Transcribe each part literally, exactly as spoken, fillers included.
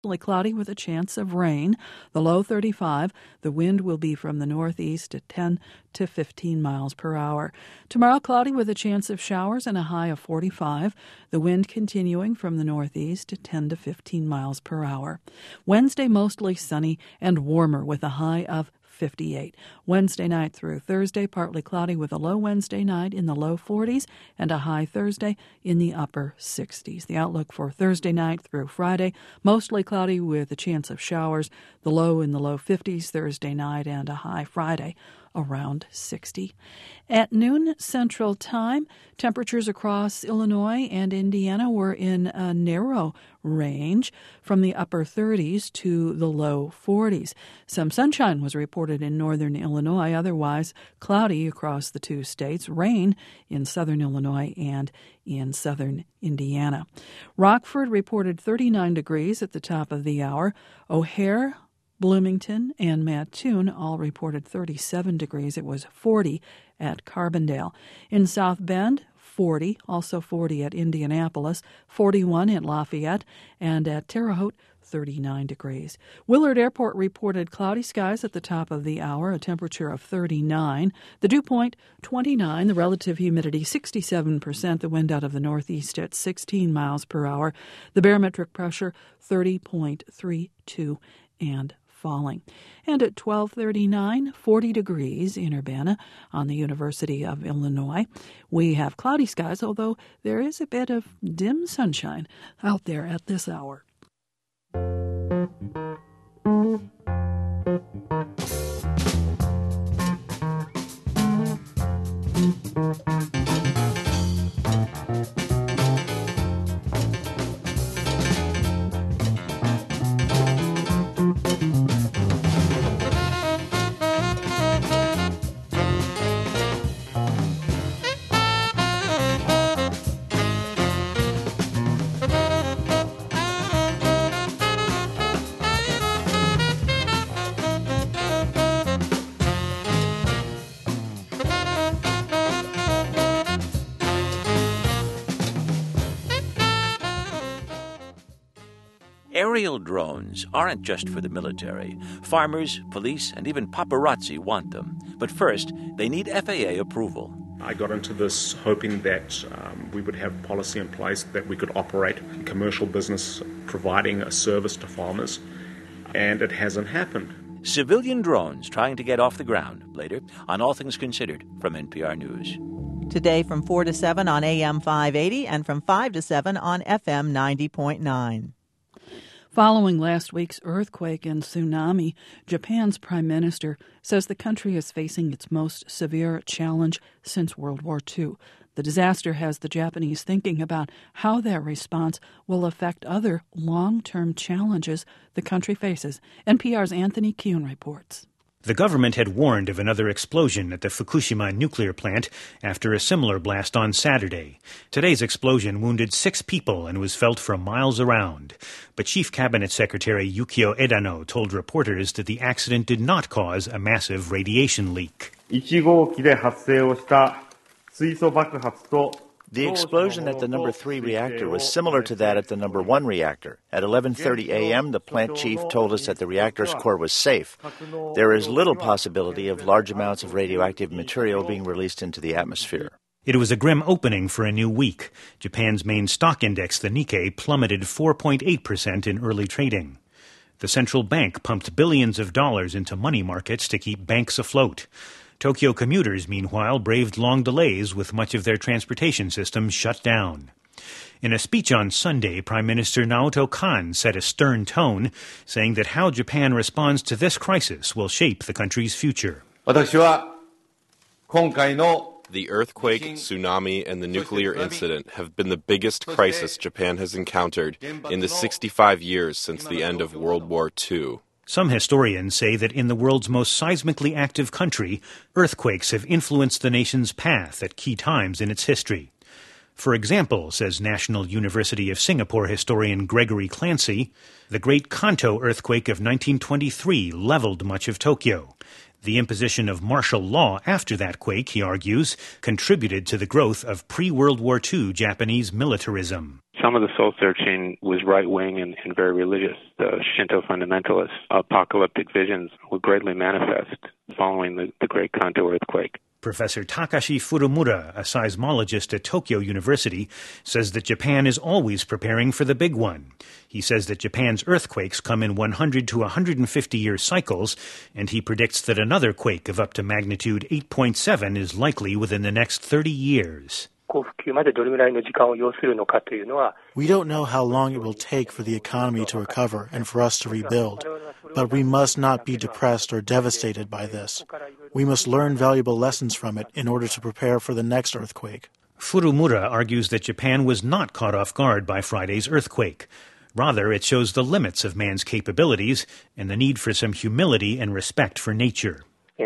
Cloudy with a chance of rain. The low thirty-five. The wind will be from the northeast at ten to fifteen miles per hour. Tomorrow, cloudy with a chance of showers and a high of forty-five. The wind continuing from the northeast at ten to fifteen miles per hour. Wednesday, mostly sunny and warmer with a high of fifty-eight. Wednesday night through Thursday, partly cloudy with a low Wednesday night in the low forties and a high Thursday in the upper sixties. The outlook for Thursday night through Friday, mostly cloudy with a chance of showers, the low in the low fifties Thursday night and a high Friday around sixty. At noon Central Time, temperatures across Illinois and Indiana were in a narrow range from the upper thirties to the low forties. Some sunshine was reported in northern Illinois, otherwise cloudy across the two states, rain in southern Illinois and in southern Indiana. Rockford reported thirty-nine degrees at the top of the hour. O'Hare, Bloomington, and Mattoon all reported thirty-seven degrees. It was forty at Carbondale. In South Bend, forty, also forty at Indianapolis, forty-one at Lafayette, and at Terre Haute, thirty-nine degrees. Willard Airport reported cloudy skies at the top of the hour, a temperature of thirty-nine. The dew point, twenty-nine. The relative humidity, sixty-seven percent. The wind out of the northeast at sixteen miles per hour. The barometric pressure, thirty point three two and falling. And at twelve thirty-nine, forty degrees in Urbana on the University of Illinois. We have cloudy skies, although there is a bit of dim sunshine out there at this hour. Aerial drones aren't just for the military. Farmers, police, and even paparazzi want them. But first, they need F A A approval. I got into this hoping that um, we would have policy in place that we could operate a commercial business providing a service to farmers, and it hasn't happened. Civilian drones trying to get off the ground. Later on All Things Considered from N P R News. Today from four to seven on A M five eighty and from five to seven on F M ninety point nine. Following last week's earthquake and tsunami, Japan's prime minister says the country is facing its most severe challenge since World War Two. The disaster has the Japanese thinking about how their response will affect other long-term challenges the country faces. N P R's Anthony Kuhn reports. The government had warned of another explosion at the Fukushima nuclear plant after a similar blast on Saturday. Today's explosion wounded six people and was felt for miles around. But Chief Cabinet Secretary Yukio Edano told reporters that the accident did not cause a massive radiation leak. The explosion at the number three reactor was similar to that at the number one reactor. At eleven thirty a.m., the plant chief told us that the reactor's core was safe. There is little possibility of large amounts of radioactive material being released into the atmosphere. It was a grim opening for a new week. Japan's main stock index, the Nikkei, plummeted four point eight percent in early trading. The central bank pumped billions of dollars into money markets to keep banks afloat. Tokyo commuters, meanwhile, braved long delays with much of their transportation system shut down. In a speech on Sunday, Prime Minister Naoto Kan set a stern tone, saying that how Japan responds to this crisis will shape the country's future. The earthquake, tsunami, and the nuclear incident have been the biggest crisis Japan has encountered in the sixty-five years since the end of World War Two. Some historians say that in the world's most seismically active country, earthquakes have influenced the nation's path at key times in its history. For example, says National University of Singapore historian Gregory Clancy, the Great Kanto earthquake of nineteen twenty-three leveled much of Tokyo. The imposition of martial law after that quake, he argues, contributed to the growth of pre-World War Two Japanese militarism. Some of the soul-searching was right-wing and, and very religious. The Shinto fundamentalists' apocalyptic visions were greatly manifest following the, the Great Kanto earthquake. Professor Takashi Furumura, a seismologist at Tokyo University, says that Japan is always preparing for the big one. He says that Japan's earthquakes come in one hundred to one hundred fifty year cycles, and he predicts that another quake of up to magnitude eight point seven is likely within the next thirty years. We don't know how long it will take for the economy to recover and for us to rebuild, but we must not be depressed or devastated by this. We must learn valuable lessons from it in order to prepare for the next earthquake. Furumura argues that Japan was not caught off guard by Friday's earthquake. Rather, it shows the limits of man's capabilities and the need for some humility and respect for nature.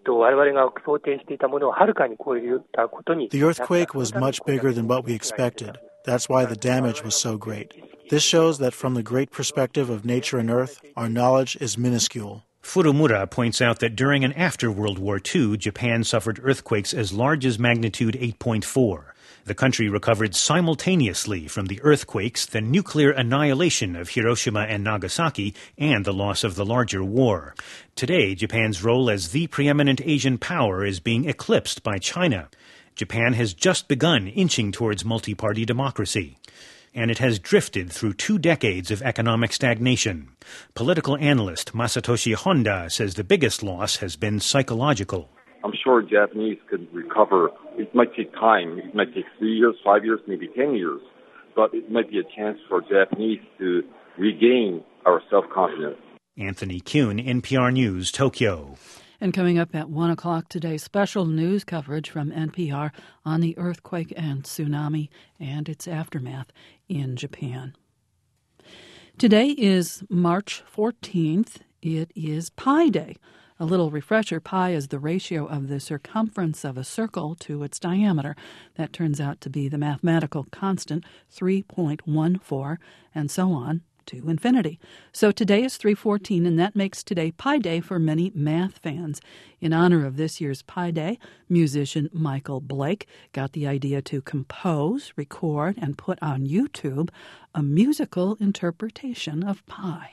The earthquake was much bigger than what we expected. That's why the damage was so great. This shows that from the great perspective of nature and earth, our knowledge is minuscule. Furumura points out that during and after World War Two, Japan suffered earthquakes as large as magnitude eight point four. The country recovered simultaneously from the earthquakes, the nuclear annihilation of Hiroshima and Nagasaki, and the loss of the larger war. Today, Japan's role as the preeminent Asian power is being eclipsed by China. Japan has just begun inching towards multi-party democracy, and it has drifted through two decades of economic stagnation. Political analyst Masatoshi Honda says the biggest loss has been psychological. I'm sure Japanese could recover. It might take time. It might take three years, five years, maybe ten years. But it might be a chance for Japanese to regain our self-confidence. Anthony Kuhn, N P R News, Tokyo. And coming up at one o'clock today, special news coverage from N P R on the earthquake and tsunami and its aftermath in Japan. Today is March fourteenth. It is Pi Day. A little refresher, pi is the ratio of the circumference of a circle to its diameter. That turns out to be the mathematical constant three point one four, and so on to infinity. So today is three fourteen, and that makes today Pi Day for many math fans. In honor of this year's Pi Day, musician Michael Blake got the idea to compose, record, and put on YouTube a musical interpretation of pi.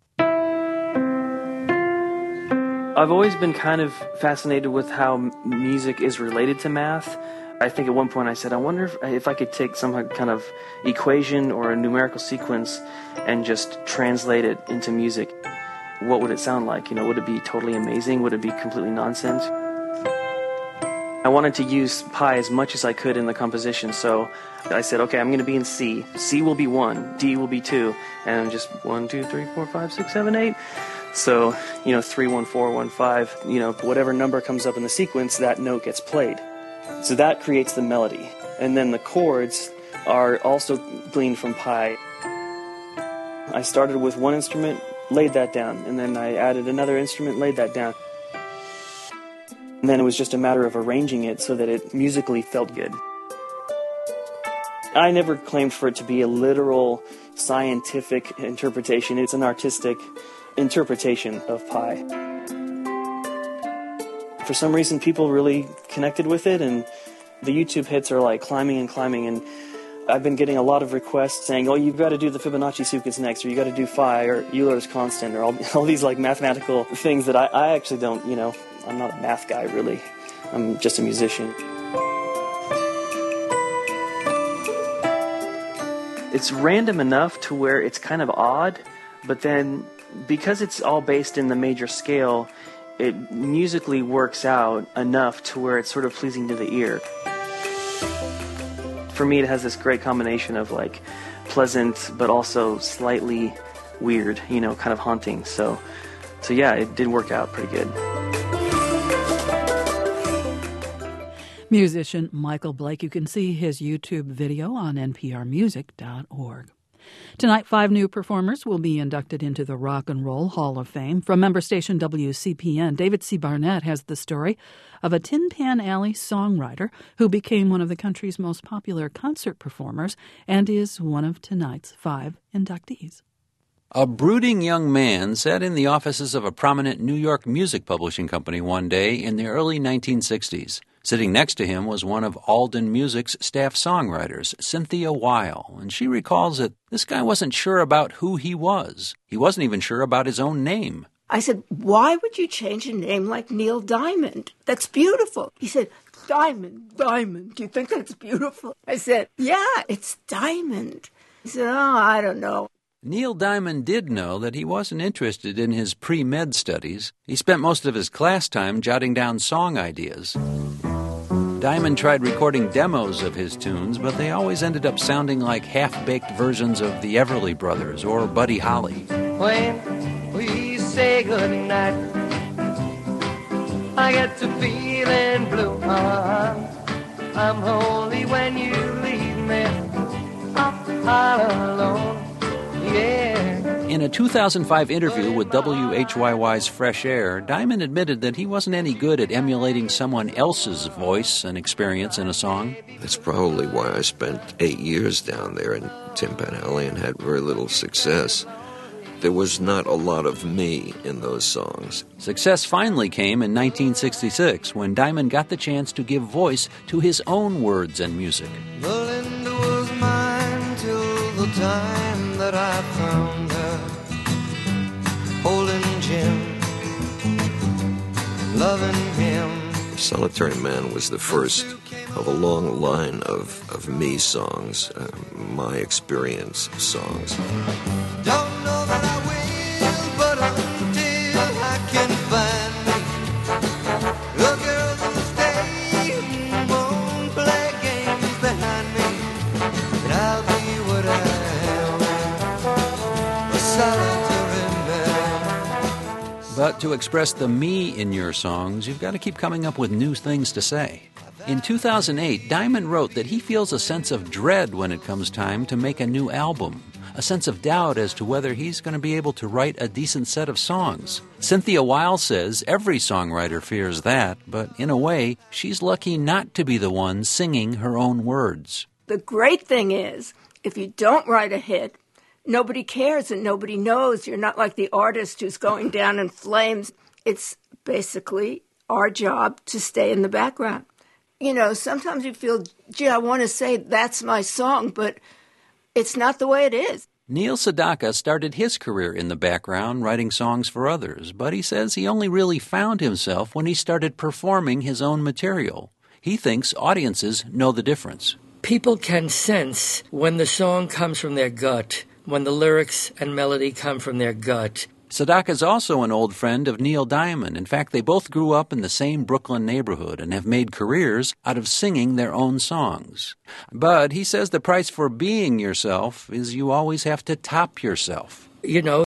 I've always been kind of fascinated with how music is related to math. I think at one point I said, I wonder if, if I could take some kind of equation or a numerical sequence and just translate it into music. What would it sound like? You know, would it be totally amazing? Would it be completely nonsense? I wanted to use pi as much as I could in the composition, so I said, okay, I'm going to be in C. C will be one, D will be two, and just one, two, three, four, five, six, seven, eight. So, you know, three, one, four, one, five, you know, whatever number comes up in the sequence, that note gets played. So that creates the melody. And then the chords are also gleaned from pi. I started with one instrument, laid that down, and then I added another instrument, laid that down. And then it was just a matter of arranging it so that it musically felt good. I never claimed for it to be a literal scientific interpretation. It's an artistic interpretation of pi. For some reason, people really connected with it, and the YouTube hits are like climbing and climbing, and I've been getting a lot of requests saying, oh, you've got to do the Fibonacci sequence next, or you got to do phi, or Euler's constant, or all, all these like mathematical things that I, I actually don't, you know, I'm not a math guy, really. I'm just a musician. It's random enough to where it's kind of odd, but then because it's all based in the major scale, it musically works out enough to where it's sort of pleasing to the ear. For me, it has this great combination of like pleasant, but also slightly weird, you know, kind of haunting. So, so yeah, it did work out pretty good. Musician Michael Blake. You can see his YouTube video on N P R music dot org. Tonight, five new performers will be inducted into the Rock and Roll Hall of Fame. From member station W C P N, David C. Barnett has the story of a Tin Pan Alley songwriter who became one of the country's most popular concert performers and is one of tonight's five inductees. A brooding young man sat in the offices of a prominent New York music publishing company one day in the early nineteen sixties. Sitting next to him was one of Alden Music's staff songwriters, Cynthia Weil, and she recalls that this guy wasn't sure about who he was. He wasn't even sure about his own name. I said, why would you change a name like Neil Diamond? That's beautiful. He said, Diamond, Diamond. Do you think that's beautiful? I said, yeah, it's Diamond. He said, oh, I don't know. Neil Diamond did know that he wasn't interested in his pre-med studies. He spent most of his class time jotting down song ideas. Diamond tried recording demos of his tunes, but they always ended up sounding like half-baked versions of the Everly Brothers or Buddy Holly. When we say goodnight, I get to feeling blue. Uh-huh. I'm lonely when you leave me all alone. Yeah. In a two thousand five interview with W H Y Y's Fresh Air, Diamond admitted that he wasn't any good at emulating someone else's voice and experience in a song. That's probably why I spent eight years down there in Tin Pan Alley and had very little success. There was not a lot of me in those songs. Success finally came in nineteen sixty-six when Diamond got the chance to give voice to his own words and music. Belinda was mine till the time that I found her, holding Jim, loving him. Solitary Man was the first of a long line of, of me songs, uh, my experience songs. Don't know that I will, but until I can find me a girl who'll stay and won't play games behind me, and I'll be what I am, a solitary man. But to express the me in your songs, you've got to keep coming up with new things to say. In two thousand eight, Diamond wrote that he feels a sense of dread when it comes time to make a new album, a sense of doubt as to whether he's going to be able to write a decent set of songs. Cynthia Weil says every songwriter fears that, but in a way, she's lucky not to be the one singing her own words. The great thing is, if you don't write a hit, nobody cares and nobody knows. You're not like the artist who's going down in flames. It's basically our job to stay in the background. You know, sometimes you feel, gee, I want to say that's my song, but it's not the way it is. Neil Sedaka started his career in the background writing songs for others, but he says he only really found himself when he started performing his own material. He thinks audiences know the difference. People can sense when the song comes from their gut, when the lyrics and melody come from their gut. Sedaka is also an old friend of Neil Diamond. In fact, they both grew up in the same Brooklyn neighborhood and have made careers out of singing their own songs. But he says the price for being yourself is you always have to top yourself. You know,